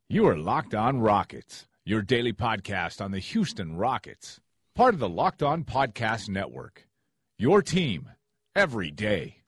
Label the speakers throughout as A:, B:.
A: You are Locked On Rockets, your daily podcast on the Houston Rockets, part of the Locked On Podcast Network. Your team every day.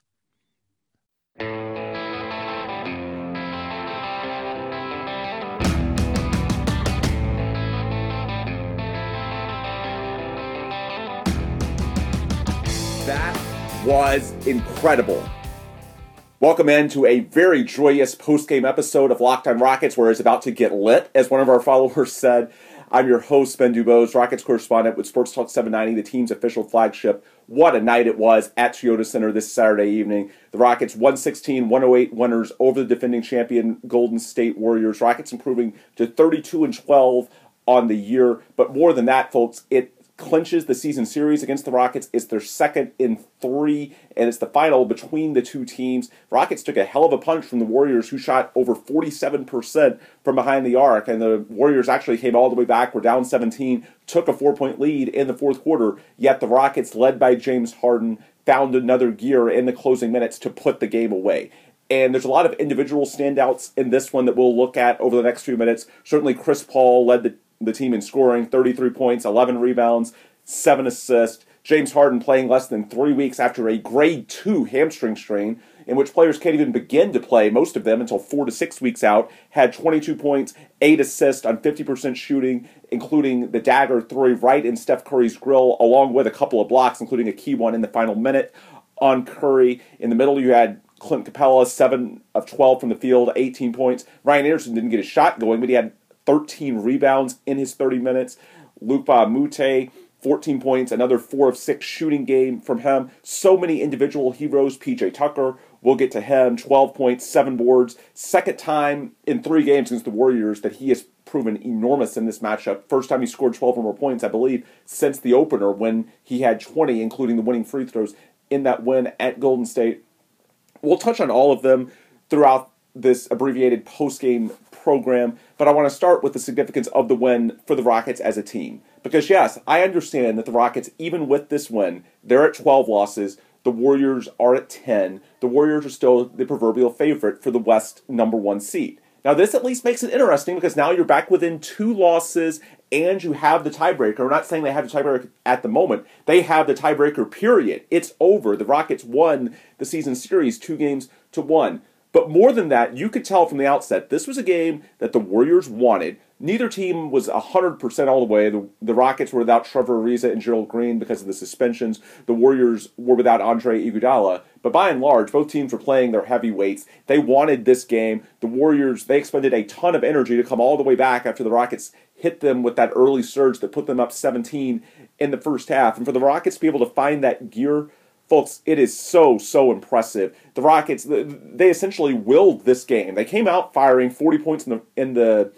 B: That was incredible. Welcome into a very joyous post-game episode of Locked On Rockets, where it's about to get lit, as one of our followers said. I'm your host, Ben Dubose, Rockets correspondent with Sports Talk 790, the team's official flagship. What a night it was at Toyota Center this Saturday evening. The Rockets 116-108 winners over the defending champion Golden State Warriors. Rockets improving to 32-12 on the year. But more than that, folks, it clinches the season series against the Rockets. It's their second in 3, and it's the final between the two teams. Rockets took a hell of a punch from the Warriors, who shot over 47% from behind the arc, and the Warriors actually came all the way back, were down 17, took a 4-point lead in the fourth quarter, yet the Rockets, led by James Harden, found another gear in the closing minutes to put the game away. And there's a lot of individual standouts in this one that we'll look at over the next few minutes. Certainly Chris Paul led the team in scoring, 33 points, 11 rebounds, 7 assists. James Harden playing less than 3 weeks after a grade 2 hamstring strain, in which players can't even begin to play, most of them, until 4 to 6 weeks out, had 22 points, 8 assists on 50% shooting, including the dagger 3 right in Steph Curry's grill, along with a couple of blocks, including a key one in the final minute on Curry. In the middle, you had Clint Capella, 7 of 12 from the field, 18 points. Ryan Anderson didn't get his shot going, but he had 13 rebounds in his 30 minutes. Luc Mbah a Moute, 14 points, another 4 of 6 shooting game from him. So many individual heroes. PJ Tucker, we'll get to him, 12 points, 7 boards. Second time in 3 games against the Warriors that he has proven enormous in this matchup. First time he scored 12 or more points, I believe, since the opener when he had 20, including the winning free throws in that win at Golden State. We'll touch on all of them throughout this abbreviated post-game program, but I want to start with the significance of the win for the Rockets as a team. Because yes, I understand that the Rockets, even with this win, they're at 12 losses, the Warriors are at 10. The Warriors are still the proverbial favorite for the West #1 seed. Now this at least makes it interesting, because now you're back within 2 losses and you have the tiebreaker. We're not saying they have the tiebreaker at the moment. They have the tiebreaker, period. It's over. The Rockets won the season series 2-1. But more than that, you could tell from the outset, this was a game that the Warriors wanted. Neither team was 100% all the way. The Rockets were without Trevor Ariza and Gerald Green because of the suspensions. The Warriors were without Andre Iguodala. But by and large, both teams were playing their heavyweights. They wanted this game. The Warriors, they expended a ton of energy to come all the way back after the Rockets hit them with that early surge that put them up 17 in the first half. And for the Rockets to be able to find that gear, folks, it is so impressive. The Rockets, they essentially willed this game. They came out firing 40 points in the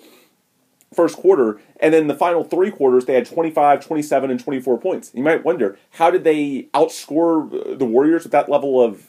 B: first quarter, and then the final 3 quarters, they had 25, 27, and 24 points. You might wonder, how did they outscore the Warriors with that level of,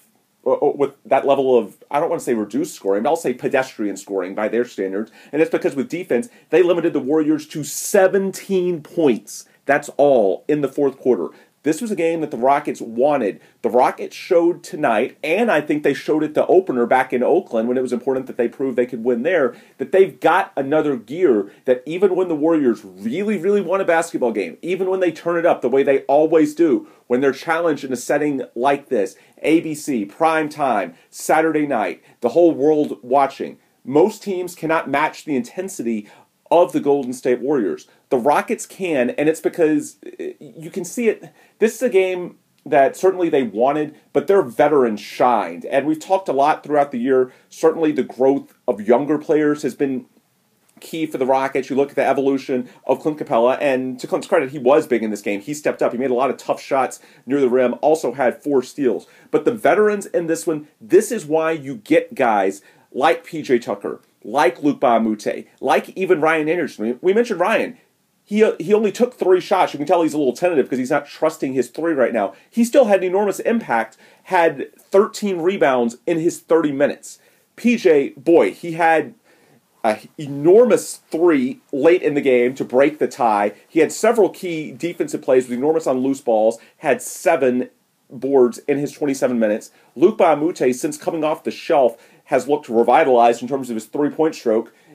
B: I don't want to say reduced scoring, but I'll say pedestrian scoring by their standards. And it's because with defense, they limited the Warriors to 17 points. That's all in the fourth quarter. This was a game that the Rockets wanted. The Rockets showed tonight, and I think they showed it the opener back in Oakland when it was important that they prove they could win there, that they've got another gear that even when the Warriors really want a basketball game, even when they turn it up the way they always do, when they're challenged in a setting like this, ABC, prime time, Saturday night, the whole world watching, most teams cannot match the intensity of the Golden State Warriors. The Rockets can, and it's because you can see it. This is a game that certainly they wanted, but their veterans shined. And we've talked a lot throughout the year. Certainly the growth of younger players has been key for the Rockets. You look at the evolution of Clint Capella, and to Clint's credit, he was big in this game. He stepped up. He made a lot of tough shots near the rim, also had 4 steals. But the veterans in this one, this is why you get guys like PJ Tucker, like Luc Mbah a Moute, like even Ryan Anderson. We mentioned Ryan. He only took 3 shots. You can tell he's a little tentative because he's not trusting his 3 right now. He still had an enormous impact, had 13 rebounds in his 30 minutes. PJ, boy, he had an enormous 3 late in the game to break the tie. He had several key defensive plays, was enormous on loose balls, had 7 boards in his 27 minutes. Luc Mbah a Moute, since coming off the shelf, has looked revitalized in terms of his three-point stroke.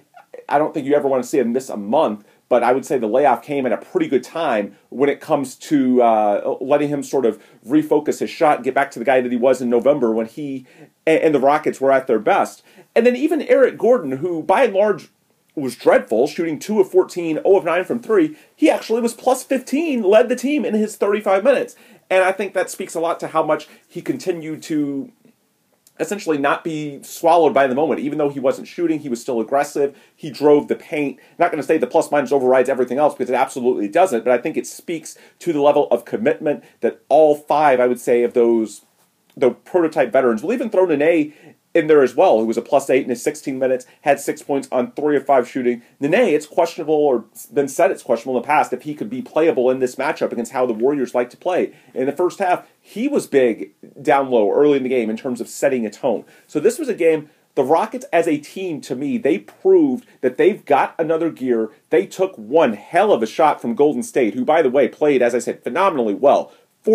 B: I don't think you ever want to see him miss a month, but I would say the layoff came at a pretty good time when it comes to letting him sort of refocus his shot and get back to the guy that he was in November when he and the Rockets were at their best. And then even Eric Gordon, who by and large was dreadful, shooting 2 of 14, 0 of 9 from 3, he actually was plus 15, led the team in his 35 minutes. And I think that speaks a lot to how much he continued to essentially not be swallowed by the moment. Even though he wasn't shooting, he was still aggressive. He drove the paint. Not going to say the plus-minus overrides everything else, because it absolutely doesn't, but I think it speaks to the level of commitment that all 5, I would say, of the prototype veterans, we'll even throw Nene in there as well, who was a plus 8 in his 16 minutes, had 6 points on 3 of 5 shooting. Nene, it's questionable, or been said it's questionable in the past, if he could be playable in this matchup against how the Warriors like to play. In the first half, he was big down low early in the game in terms of setting a tone. So this was a game, the Rockets as a team, to me, they proved that they've got another gear. They took one hell of a shot from Golden State, who, by the way, played, as I said, phenomenally well.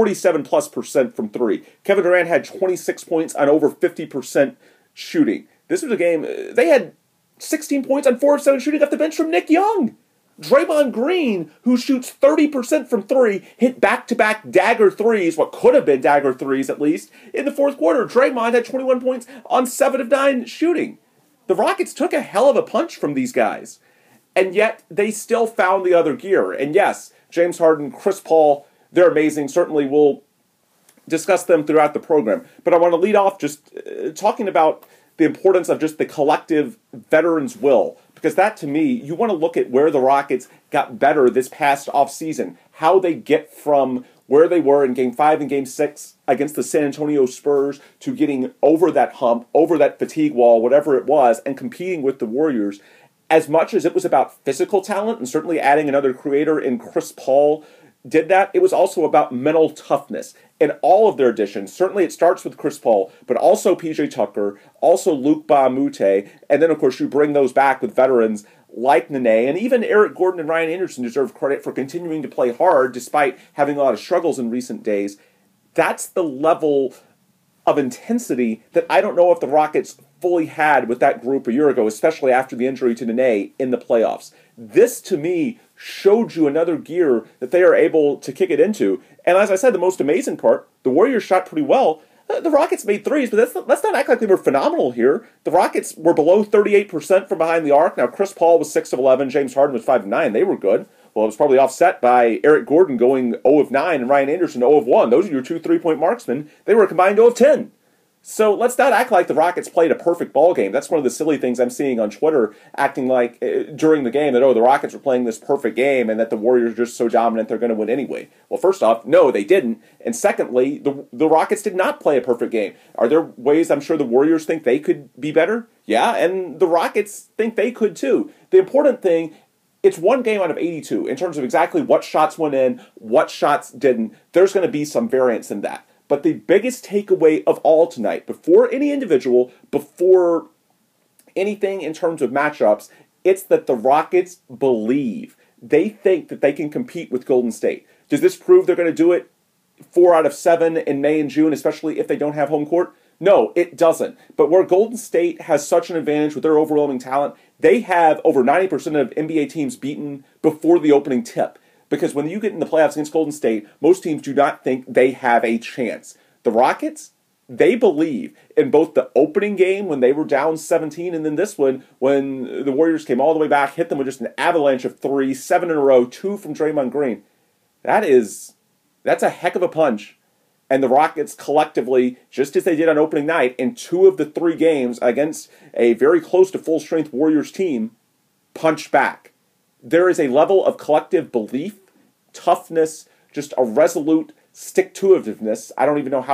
B: 47+% from 3. Kevin Durant had 26 points on over 50% shooting. This was a game, they had 16 points on 4 of 7 shooting off the bench from Nick Young. Draymond Green, who shoots 30% from 3, hit back-to-back dagger threes, what could have been dagger threes at least, in the fourth quarter. Draymond had 21 points on 7 of 9 shooting. The Rockets took a hell of a punch from these guys, and yet they still found the other gear. And yes, James Harden, Chris Paul, they're amazing. Certainly we'll discuss them throughout the program. But I want to lead off just talking about the importance of just the collective veterans' will. Because that, to me, you want to look at where the Rockets got better this past offseason. How they get from where they were in Game 5 and Game 6 against the San Antonio Spurs to getting over that hump, over that fatigue wall, whatever it was, and competing with the Warriors. As much as it was about physical talent, and certainly adding another creator in Chris Paul did that, it was also about mental toughness in all of their additions. Certainly it starts with Chris Paul, but also PJ Tucker, also Luc Mbah a Moute, and then of course you bring those back with veterans like Nene, and even Eric Gordon and Ryan Anderson deserve credit for continuing to play hard despite having a lot of struggles in recent days. That's the level of intensity that I don't know if the Rockets fully had with that group a year ago, especially after the injury to Nene in the playoffs. This, to me, showed you another gear that they are able to kick it into. And as I said, the most amazing part, the Warriors shot pretty well. The Rockets made threes, but let's not act like they were phenomenal here. The Rockets were below 38% from behind the arc. Now, Chris Paul was 6 of 11, James Harden was 5 of 9. They were good. Well, it was probably offset by Eric Gordon going 0 of 9 and Ryan Anderson 0 of 1. Those are your 2 3-point marksmen. They were a combined 0 of 10. So let's not act like the Rockets played a perfect ball game. That's one of the silly things I'm seeing on Twitter, acting like during the game that, the Rockets were playing this perfect game and that the Warriors are just so dominant they're going to win anyway. Well, first off, no, they didn't. And secondly, the Rockets did not play a perfect game. Are there ways I'm sure the Warriors think they could be better? Yeah, and the Rockets think they could too. The important thing, it's one game out of 82 in terms of exactly what shots went in, what shots didn't. There's going to be some variance in that. But the biggest takeaway of all tonight, before any individual, before anything in terms of matchups, it's that the Rockets believe. They think that they can compete with Golden State. Does this prove they're going to do it 4 out of 7 in May and June, especially if they don't have home court? No, it doesn't. But where Golden State has such an advantage with their overwhelming talent, they have over 90% of NBA teams beaten before the opening tip. Because when you get in the playoffs against Golden State, most teams do not think they have a chance. The Rockets, they believe in both the opening game when they were down 17 and then this one when the Warriors came all the way back, hit them with just an avalanche of 3, 7 in a row, 2 from Draymond Green. That's a heck of a punch. And the Rockets collectively, just as they did on opening night, in 2 of the 3 games against a very close to full-strength Warriors team, punched back. There is a level of collective belief, toughness, just a resolute stick-to-itiveness. I don't even know how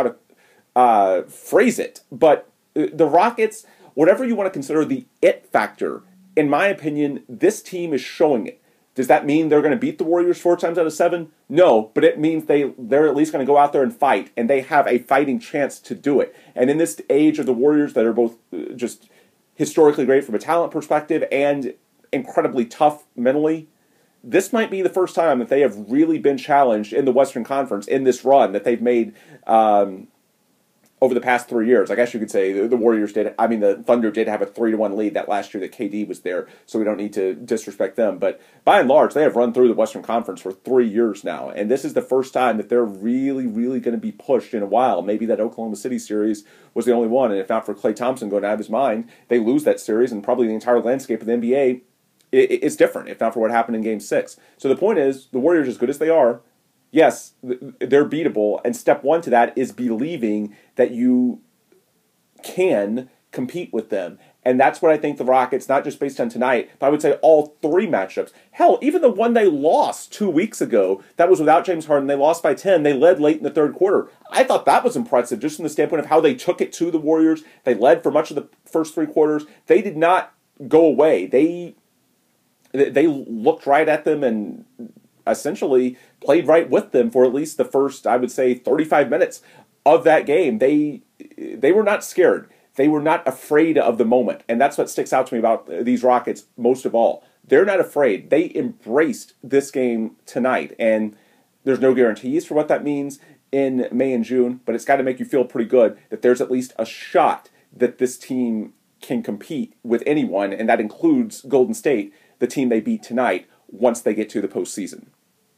B: to phrase it. But the Rockets, whatever you want to consider the it factor, in my opinion, this team is showing it. Does that mean they're going to beat the Warriors 4 times out of 7? No, but it means they're at least going to go out there and fight, and they have a fighting chance to do it. And in this age of the Warriors that are both just historically great from a talent perspective and incredibly tough mentally, this might be the first time that they have really been challenged in the Western Conference in this run that they've made over the past 3 years. I guess you could say the Thunder did have a 3-1 lead that last year that KD was there, so we don't need to disrespect them. But by and large, they have run through the Western Conference for 3 years now, and this is the first time that they're really, really going to be pushed in a while. Maybe that Oklahoma City series was the only one, and if not for Klay Thompson going out of his mind, they lose that series, and probably the entire landscape of the NBA it's different, if not for what happened in Game 6. So the point is, the Warriors, as good as they are, yes, they're beatable, and step one to that is believing that you can compete with them. And that's what I think the Rockets, not just based on tonight, but I would say all 3 matchups. Hell, even the one they lost 2 weeks ago, that was without James Harden, they lost by 10, they led late in the third quarter. I thought that was impressive, just from the standpoint of how they took it to the Warriors. They led for much of the first 3 quarters. They did not go away. They looked right at them and essentially played right with them for at least the first, I would say, 35 minutes of that game. They were not scared. They were not afraid of the moment. And that's what sticks out to me about these Rockets most of all. They're not afraid. They embraced this game tonight. And there's no guarantees for what that means in May and June, but it's got to make you feel pretty good that there's at least a shot that this team can compete with anyone, and that includes Golden State, the team they beat tonight, once they get to the postseason.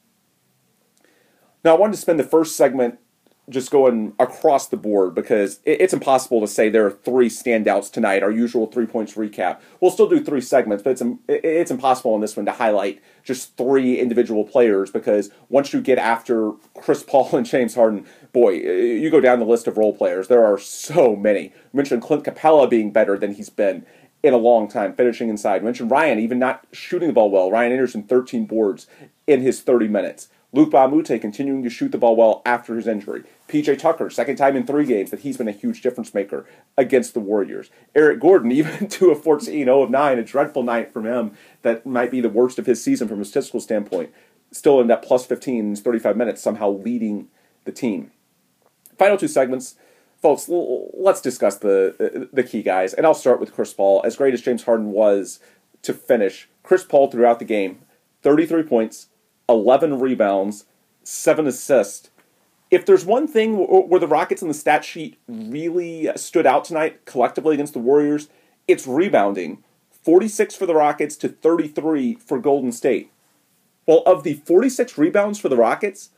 B: Now, I wanted to spend the first segment just going across the board because it's impossible to say there are 3 standouts tonight, our usual 3 points recap. We'll still do 3 segments, but it's impossible in this one to highlight just 3 individual players because once you get after Chris Paul and James Harden, boy, you go down the list of role players. There are so many. You mentioned Clint Capella being better than he's been in a long time, finishing inside. You mentioned Ryan, even not shooting the ball well. Ryan Anderson, 13 boards in his 30 minutes. Luke Baumute continuing to shoot the ball well after his injury. P.J. Tucker, second time in 3 games that he's been a huge difference maker against the Warriors. Eric Gordon, even to a 14-0 of 9, a dreadful night from him that might be the worst of his season from a statistical standpoint. Still in that plus 15 in 35 minutes, somehow leading the team. Final 2 segments. Folks, let's discuss the key guys. And I'll start with Chris Paul. As great as James Harden was to finish, Chris Paul throughout the game, 33 points, 11 rebounds, 7 assists. If there's one thing where the Rockets on the stat sheet really stood out tonight collectively against the Warriors, it's rebounding. 46 for the Rockets to 33 for Golden State. Well, of the 46 rebounds for the Rockets,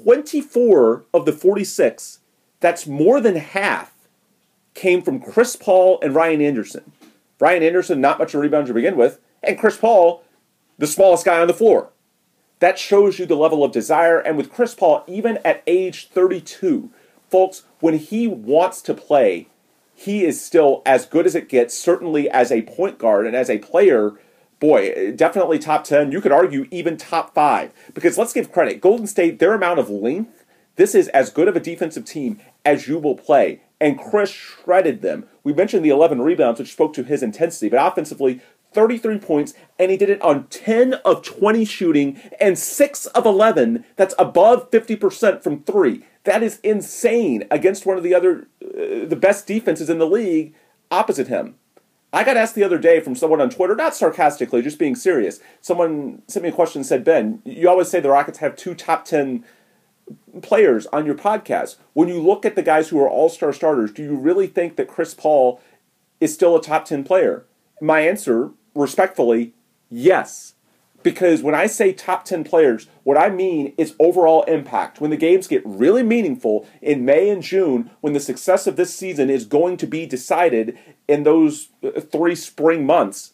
B: 24 of the 46, that's more than half, came from Chris Paul and Ryan Anderson. Ryan Anderson, not much of a rebounder to begin with, and Chris Paul, the smallest guy on the floor. That shows you the level of desire, and with Chris Paul, even at age 32, folks, when he wants to play, he is still as good as it gets, certainly as a point guard and as a player. Boy, definitely top 10. You could argue even top 5. Because let's give credit. Golden State, their amount of length, this is as good of a defensive team as you will play. And Chris shredded them. We mentioned the 11 rebounds, which spoke to his intensity. But offensively, 33 points, and he did it on 10 of 20 shooting and 6 of 11. That's above 50% from 3. That is insane against one of the best defenses in the league opposite him. I got asked the other day from someone on Twitter, not sarcastically, just being serious. Someone sent me a question and said, Ben, you always say the Rockets have 2 top 10 players on your podcast. When you look at the guys who are all-star starters, do you really think that Chris Paul is still a top 10 player? My answer, respectfully, yes. Because when I say top 10 players, what I mean is overall impact. When the games get really meaningful in May and June, when the success of this season is going to be decided in those 3 spring months,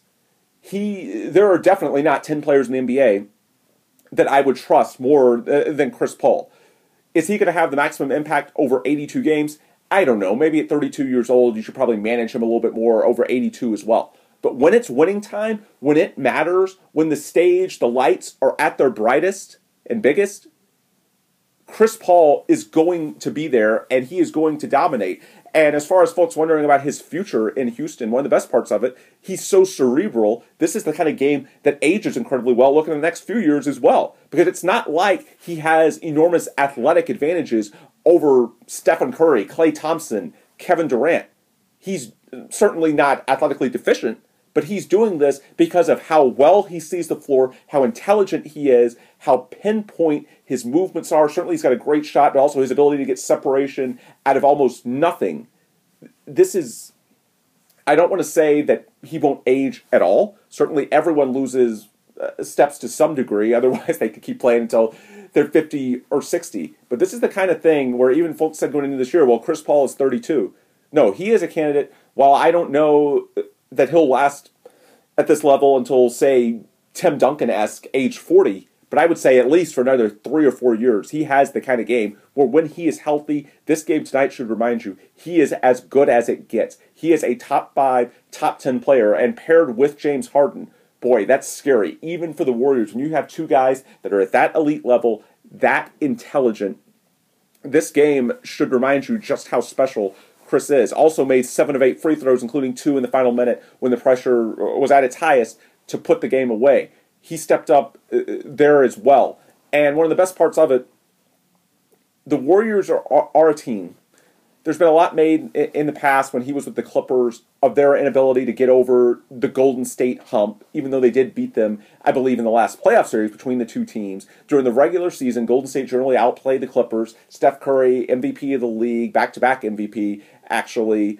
B: there are definitely not 10 players in the NBA that I would trust more than Chris Paul. Is he going to have the maximum impact over 82 games? I don't know. Maybe at 32 years old, you should probably manage him a little bit more over 82 as well. But when it's winning time, when it matters, when the stage, the lights are at their brightest and biggest, Chris Paul is going to be there and he is going to dominate. And as far as folks wondering about his future in Houston, one of the best parts of it, he's so cerebral. This is the kind of game that ages incredibly well looking at the next few years as well. Because it's not like he has enormous athletic advantages over Stephen Curry, Klay Thompson, Kevin Durant. He's certainly not athletically deficient, but he's doing this because of how well he sees the floor, how intelligent he is, how pinpoint his movements are. Certainly he's got a great shot, but also his ability to get separation out of almost nothing. This is, I don't want to say that he won't age at all. Certainly everyone loses steps to some degree, otherwise they could keep playing until they're 50 or 60. But this is the kind of thing where even folks said going into this year, well, Chris Paul is 32. No, he is a candidate. While I don't know that he'll last at this level until, say, Tim Duncan-esque age 40, but I would say at least for another 3 or 4 years, he has the kind of game where when he is healthy, this game tonight should remind you, he is as good as it gets. He is a top 5, top 10 player, and paired with James Harden, boy, that's scary. Even for the Warriors, when you have two guys that are at that elite level, that intelligent, this game should remind you just how special Chris is. Also made 7 of 8 free throws, including 2 in the final minute when the pressure was at its highest to put the game away. He stepped up there as well. And one of the best parts of it, the Warriors are a team. There's been a lot made in the past when he was with the Clippers of their inability to get over the Golden State hump, even though they did beat them, I believe, in the last playoff series between the two teams. During the regular season, Golden State generally outplayed the Clippers. Steph Curry, MVP of the league, back-to-back MVP, actually,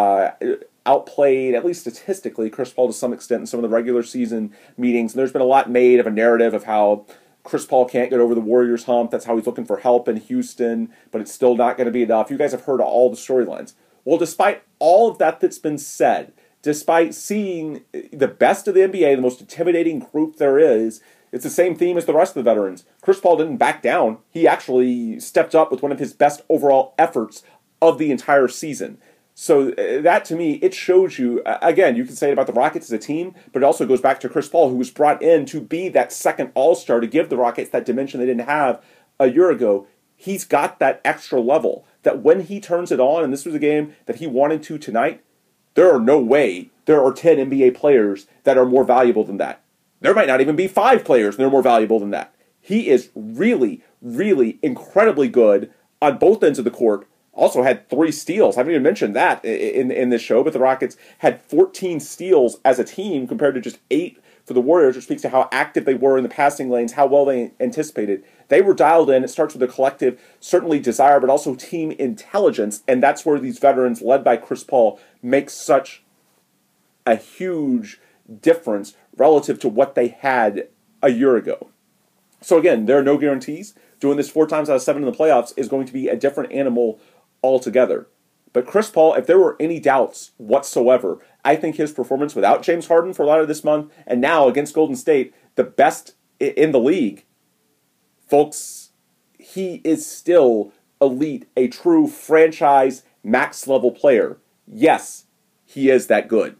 B: outplayed, at least statistically, Chris Paul to some extent in some of the regular season meetings. And there's been a lot made of a narrative of how Chris Paul can't get over the Warriors hump. That's how he's looking for help in Houston, but it's still not going to be enough. You guys have heard all the storylines. Well, despite all of that that's been said, despite seeing the best of the NBA, the most intimidating group there is, it's the same theme as the rest of the veterans. Chris Paul didn't back down. He actually stepped up with one of his best overall efforts of the entire season. So that, to me, it shows you, again, you can say it about the Rockets as a team, but it also goes back to Chris Paul, who was brought in to be that second all-star, to give the Rockets that dimension they didn't have a year ago. He's got that extra level that when he turns it on, and this was a game that he wanted to tonight, there are no way there are 10 NBA players that are more valuable than that. There might not even be 5 players that are more valuable than that. He is really, really incredibly good on both ends of the court. Also had 3 steals. I haven't even mentioned that in this show, but the Rockets had 14 steals as a team compared to just 8 for the Warriors, which speaks to how active they were in the passing lanes, how well they anticipated. They were dialed in. It starts with a collective, certainly desire, but also team intelligence, and that's where these veterans, led by Chris Paul, make such a huge difference relative to what they had a year ago. So again, there are no guarantees. Doing this 4 times out of 7 in the playoffs is going to be a different animal altogether. But Chris Paul, if there were any doubts whatsoever, I think his performance without James Harden for a lot of this month, and now against Golden State, the best in the league, folks, he is still elite, a true franchise max-level player. Yes, he is that good.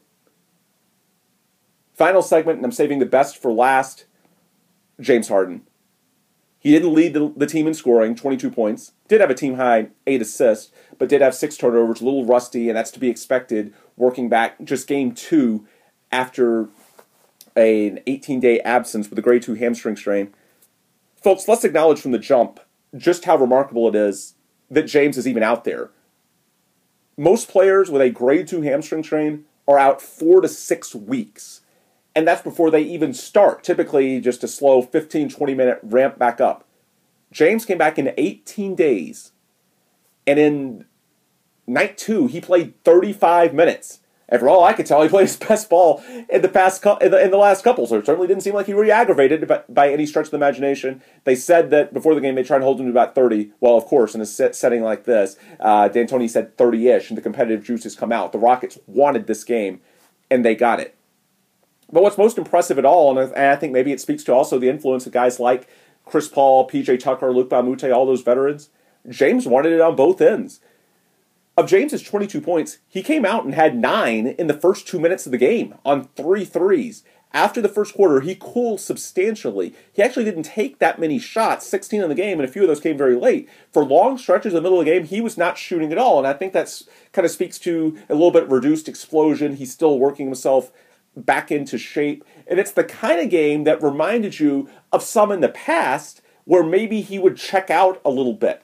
B: Final segment, and I'm saving the best for last, James Harden. He didn't lead the team in scoring, 22 points. Did have a team-high 8 assists, but did have 6 turnovers, a little rusty, and that's to be expected working back just game 2 after an 18-day absence with a grade 2 hamstring strain. Folks, let's acknowledge from the jump just how remarkable it is that James is even out there. Most players with a grade 2 hamstring strain are out 4 to 6 weeks. And that's before they even start. Typically just a slow 15, 20-minute ramp back up. James came back in 18 days. And in night 2, he played 35 minutes. And for all I could tell, he played his best ball in the last couple. So it certainly didn't seem like he was aggravated by any stretch of the imagination. They said that before the game they tried to hold him to about 30. Well, of course, in a setting like this, D'Antoni said 30-ish, and the competitive juices come out. The Rockets wanted this game, and they got it. But what's most impressive at all, and I think maybe it speaks to also the influence of guys like Chris Paul, P.J. Tucker, Luc Mbah a Moute, all those veterans, James wanted it on both ends. Of James's 22 points, he came out and had 9 in the first 2 minutes of the game on 3 threes. After the first quarter, he cooled substantially. He actually didn't take that many shots, 16 in the game, and a few of those came very late. For long stretches in the middle of the game, he was not shooting at all, and I think that's kind of speaks to a little bit reduced explosion. He's still working himself back into shape. And it's the kind of game that reminded you of some in the past where maybe he would check out a little bit.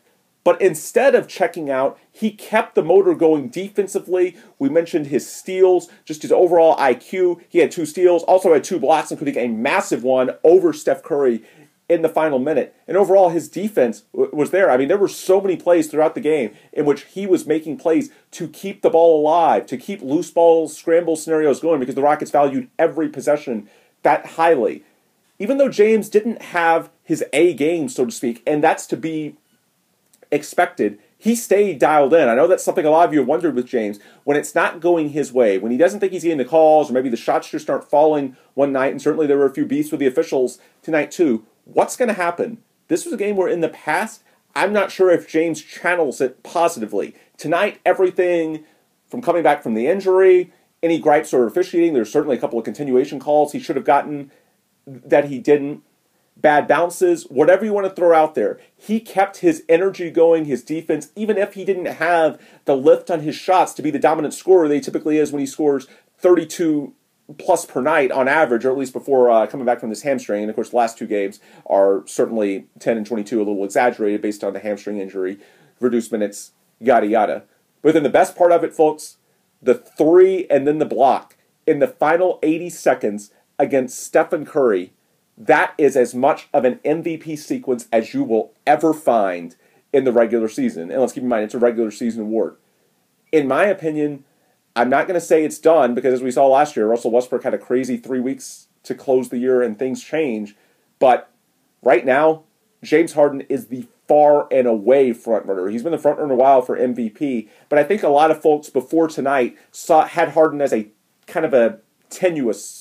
B: But instead of checking out, he kept the motor going defensively. We mentioned his steals, just his overall IQ. He had 2 steals, also had 2 blocks, including a massive one over Steph Curry in the final minute. And overall, his defense was there. I mean, there were so many plays throughout the game in which he was making plays to keep the ball alive, to keep loose ball scramble scenarios going, because the Rockets valued every possession that highly. Even though James didn't have his A game, so to speak, and that's to be expected, he stayed dialed in. I know that's something a lot of you have wondered with James. When it's not going his way, when he doesn't think he's getting the calls, or maybe the shots just aren't falling one night, and certainly there were a few beefs with the officials tonight too, what's going to happen? This was a game where in the past, I'm not sure if James channels it positively. Tonight, everything from coming back from the injury, any gripes or officiating, there's certainly a couple of continuation calls he should have gotten that he didn't. Bad bounces, whatever you want to throw out there. He kept his energy going, his defense, even if he didn't have the lift on his shots to be the dominant scorer that he typically is when he scores 32 plus per night on average, or at least before coming back from this hamstring. And of course, the last 2 games are certainly 10 and 22, a little exaggerated based on the hamstring injury, reduced minutes, yada yada. But then the best part of it, folks, the 3 and then the block in the final 80 seconds against Stephen Curry. That is as much of an MVP sequence as you will ever find in the regular season. And let's keep in mind, it's a regular season award. In my opinion, I'm not going to say it's done, because as we saw last year, Russell Westbrook had a crazy 3 weeks to close the year and things change. But right now, James Harden is the far and away frontrunner. He's been the frontrunner a while for MVP, but I think a lot of folks before tonight had Harden as a kind of a tenuous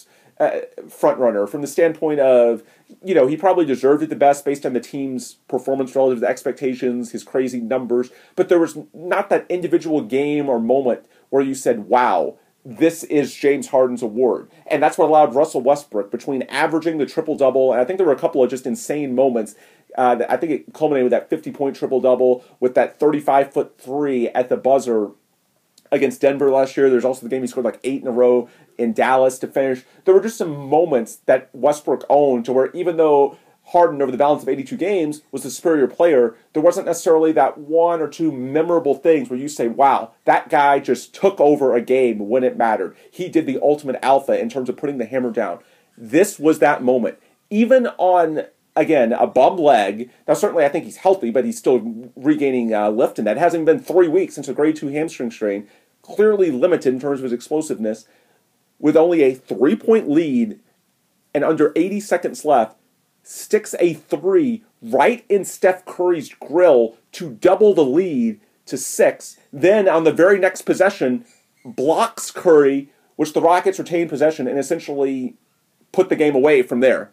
B: front runner from the standpoint of, he probably deserved it the best based on the team's performance relative to the expectations, his crazy numbers, but there was not that individual game or moment where you said, wow, this is James Harden's award. And that's what allowed Russell Westbrook, between averaging the triple-double, and I think there were a couple of just insane moments, I think it culminated with that 50-point triple-double, with that 35-foot 3 at the buzzer against Denver last year. There's also the game he scored like 8 in a row in Dallas to finish. There were just some moments that Westbrook owned to where, even though Harden over the balance of 82 games was the superior player, there wasn't necessarily that 1 or 2 memorable things where you say, wow, that guy just took over a game when it mattered. He did the ultimate alpha in terms of putting the hammer down. This was that moment. Even on, again, a bum leg. Now, certainly I think he's healthy, but he's still regaining lift in that. It hasn't been 3 weeks since a grade 2 hamstring strain. Clearly limited in terms of his explosiveness. With only a 3-point lead and under 80 seconds left, sticks a 3 right in Steph Curry's grill to double the lead to 6. Then on the very next possession, blocks Curry, which the Rockets retained possession and essentially put the game away from there.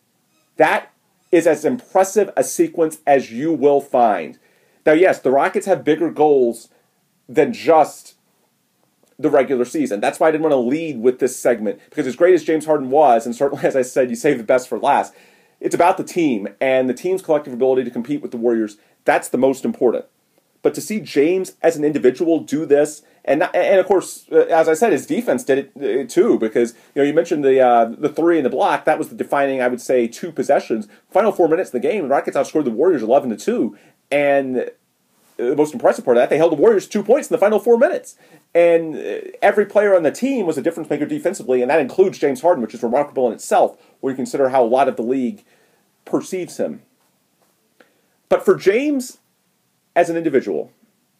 B: That is as impressive a sequence as you will find. Now, yes, the Rockets have bigger goals than just the regular season. That's why I didn't want to lead with this segment, because as great as James Harden was, and certainly, as I said, you save the best for last, it's about the team and the team's collective ability to compete with the Warriors. That's the most important. But to see James as an individual do this, and of course, as I said, his defense did it too, because you mentioned the 3 and the block. That was the defining, I would say, 2 possessions. Final 4 minutes of the game, the Rockets outscored the Warriors 11-2, and the most impressive part of that, they held the Warriors 2 points in the final 4 minutes. And every player on the team was a difference maker defensively, and that includes James Harden, which is remarkable in itself, when you consider how a lot of the league perceives him. But for James as an individual,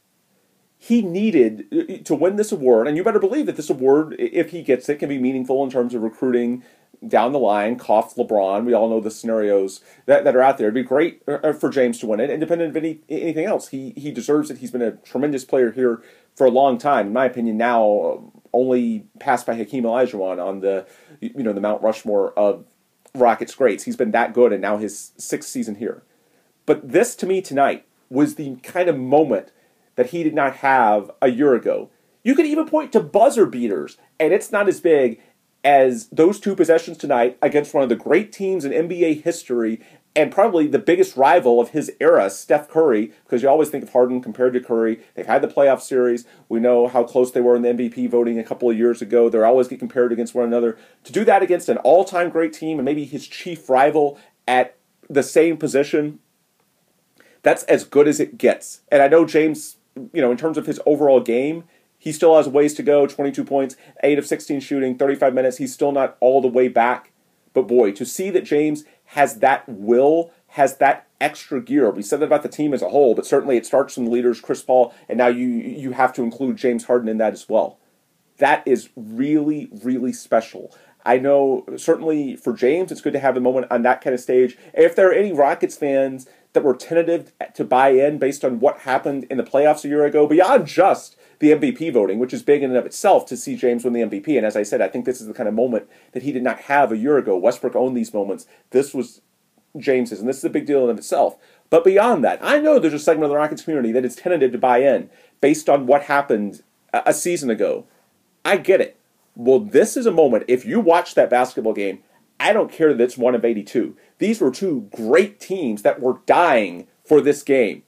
B: he needed to win this award, and you better believe that this award, if he gets it, can be meaningful in terms of recruiting down the line. Cough LeBron. We all know the scenarios that are out there. It'd be great for James to win it, independent of anything else. He deserves it. He's been a tremendous player here for a long time. In my opinion, now only passed by Hakeem Olajuwon on the the Mount Rushmore of Rockets greats. He's been that good, and now his 6th season here. But this, to me, tonight, was the kind of moment that he did not have a year ago. You could even point to buzzer beaters, and it's not as big as those 2 possessions tonight against one of the great teams in NBA history, and probably the biggest rival of his era, Steph Curry, because you always think of Harden compared to Curry. They've had the playoff series. We know how close they were in the MVP voting a couple of years ago. They're always get compared against one another. To do that against an all-time great team and maybe his chief rival at the same position, That's as good as it gets. And I know James, in terms of his overall game, he still has ways to go. 22 points, 8 of 16 shooting, 35 minutes. He's still not all the way back. But boy, to see that James has that will, has that extra gear. We said that about the team as a whole, but certainly it starts from the leaders, Chris Paul, and now you have to include James Harden in that as well. That is really, really special. I know certainly for James, it's good to have a moment on that kind of stage. If there are any Rockets fans that were tentative to buy in based on what happened in the playoffs a year ago, beyond just the MVP voting, which is big in and of itself to see James win the MVP. And as I said, I think this is the kind of moment that he did not have a year ago. Westbrook owned these moments. This was James's, and this is a big deal in and of itself. But beyond that, I know there's a segment of the Rockets community that is tentative to buy in based on what happened a season ago. I get it. Well, this is a moment, if you watch that basketball game, I don't care that it's one of 82. These were two great teams that were dying for this game.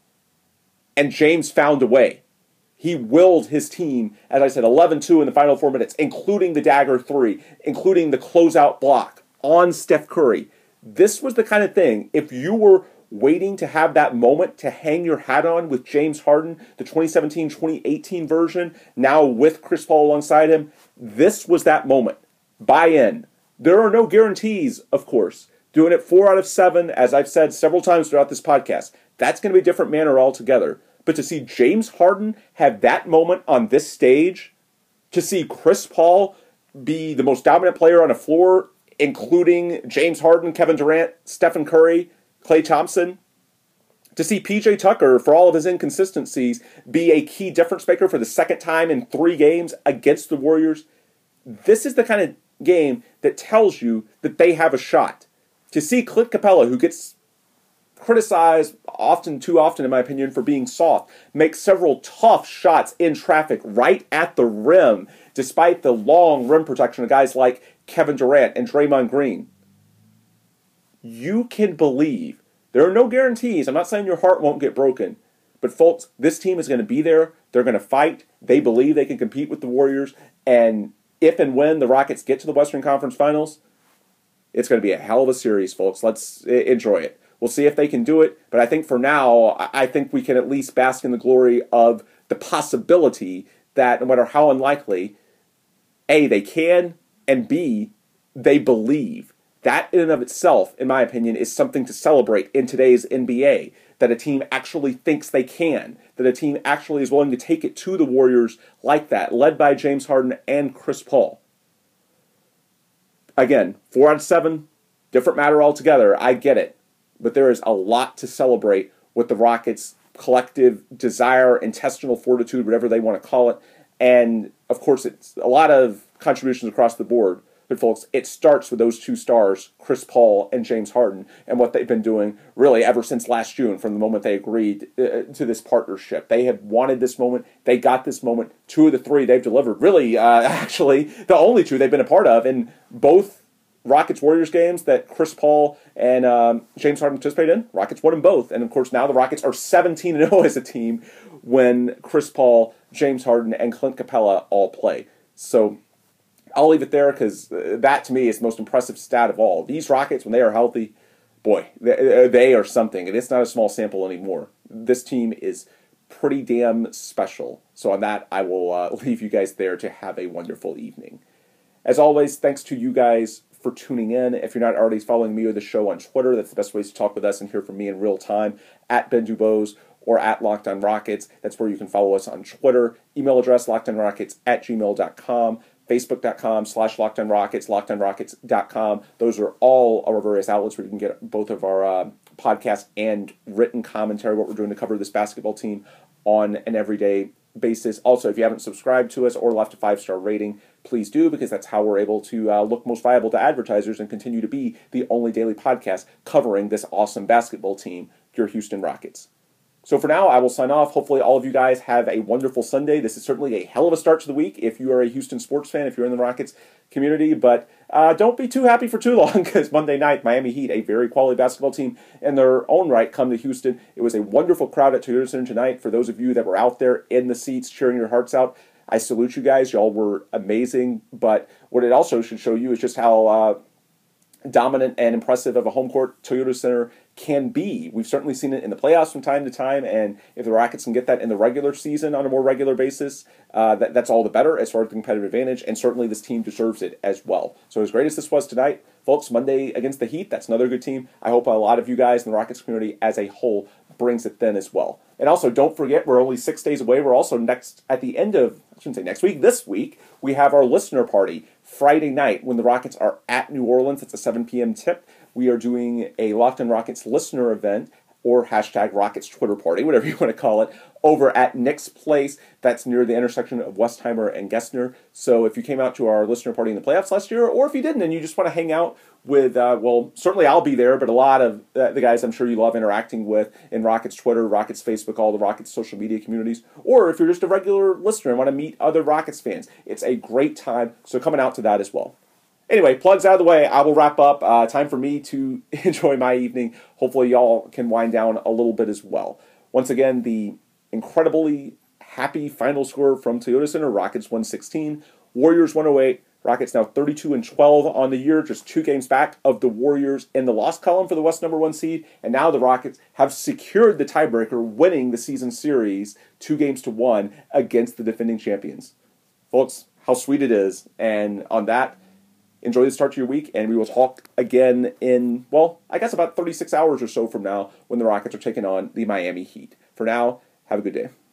B: And James found a way. He willed his team, as I said, 11-2 in the final 4 minutes, including the dagger 3, including the closeout block on Steph Curry. This was the kind of thing, if you were waiting to have that moment to hang your hat on with James Harden, the 2017-2018 version, now with Chris Paul alongside him, this was that moment. Buy in. There are no guarantees, of course. Doing it 4 out of 7, as I've said several times throughout this podcast, that's going to be a different manner altogether. But to see James Harden have that moment on this stage, to see Chris Paul be the most dominant player on a floor, including James Harden, Kevin Durant, Stephen Curry, Klay Thompson, to see PJ Tucker, for all of his inconsistencies, be a key difference maker for the second time in 3 games against the Warriors, this is the kind of game that tells you that they have a shot. To see Clint Capella, who gets criticized too often in my opinion for being soft, make several tough shots in traffic right at the rim, despite the long rim protection of guys like Kevin Durant and Draymond Green. You can believe. There are no guarantees. I'm not saying your heart won't get broken. But folks, this team is going to be there. They're going to fight. They believe they can compete with the Warriors. And if and when the Rockets get to the Western Conference Finals, it's going to be a hell of a series, folks. Let's enjoy it. We'll see if they can do it. But I think for now, I think we can at least bask in the glory of the possibility that no matter how unlikely, A, they can, and B, they believe. That in and of itself, in my opinion, is something to celebrate in today's NBA. That a team actually thinks they can. That a team actually is willing to take it to the Warriors like that, led by James Harden and Chris Paul. Again, 4 out of 7, different matter altogether. I get it. But there is a lot to celebrate with the Rockets' collective desire, intestinal fortitude, whatever they want to call it. And, of course, it's a lot of contributions across the board. But, folks, it starts with those 2 stars, Chris Paul and James Harden, and what they've been doing really ever since last June, from the moment they agreed to this partnership. They have wanted this moment. They got this moment. 2 of the 3 they've delivered. Really, actually, the only 2 they've been a part of in both Rockets-Warriors games that Chris Paul and James Harden participated in. Rockets won them both. And, of course, now the Rockets are 17-0 as a team when Chris Paul, James Harden, and Clint Capella all play. So I'll leave it there because that, to me, is the most impressive stat of all. These Rockets, when they are healthy, boy, they are something. And it's not a small sample anymore. This team is pretty damn special. So on that, I will leave you guys there to have a wonderful evening. As always, thanks to you guys for tuning in. If you're not already following me or the show on Twitter, that's the best way to talk with us and hear from me in real time, at Ben Dubose or at Locked On Rockets. That's where you can follow us on Twitter. Email address, lockedonrockets@gmail.com. Facebook.com/LockedOnRockets, LockedOnRockets.com. Those are all our various outlets where you can get both of our podcast and written commentary, what we're doing to cover this basketball team on an everyday basis. Also, if you haven't subscribed to us or left a 5-star rating, please do, because that's how we're able to look most viable to advertisers and continue to be the only daily podcast covering this awesome basketball team, your Houston Rockets. So for now, I will sign off. Hopefully all of you guys have a wonderful Sunday. This is certainly a hell of a start to the week if you are a Houston sports fan, if you're in the Rockets community. But don't be too happy for too long, because Monday night, Miami Heat, a very quality basketball team in their own right, come to Houston. It was a wonderful crowd at Toyota Center tonight. For those of you that were out there in the seats cheering your hearts out, I salute you guys. Y'all were amazing. But what it also should show you is just how dominant and impressive of a home court Toyota Center can be. We've certainly seen it in the playoffs from time to time, and if the Rockets can get that in the regular season on a more regular basis, that's all the better as far as the competitive advantage, and certainly this team deserves it as well. So as great as this was tonight, folks, Monday against the Heat, that's another good team. I hope a lot of you guys in the Rockets community as a whole brings it then as well. And also, don't forget, we're only 6 days away. We're also at the end of, I shouldn't say next week, this week, we have our listener party Friday night when the Rockets are at New Orleans. It's a 7 p.m. tip. We are doing a Locked On Rockets listener event, or hashtag Rockets Twitter party, whatever you want to call it, over at Nick's Place. That's near the intersection of Westheimer and Gessner. So if you came out to our listener party in the playoffs last year, or if you didn't and you just want to hang out with, well, certainly I'll be there, but a lot of the guys I'm sure you love interacting with in Rockets Twitter, Rockets Facebook, all the Rockets social media communities, or if you're just a regular listener and want to meet other Rockets fans, it's a great time, so coming out to that as well. Anyway, plugs out of the way, I will wrap up. Time for me to enjoy my evening. Hopefully y'all can wind down a little bit as well. Once again, the incredibly happy final score from Toyota Center, Rockets 116, Warriors 108. Rockets now 32-12 on the year, just 2 games back of the Warriors in the loss column for the West #1 seed. And now the Rockets have secured the tiebreaker, winning the season series 2-1 against the defending champions. Folks, how sweet it is. And on that, enjoy the start to your week, and we will talk again in, well, I guess about 36 hours or so from now when the Rockets are taking on the Miami Heat. For now, have a good day.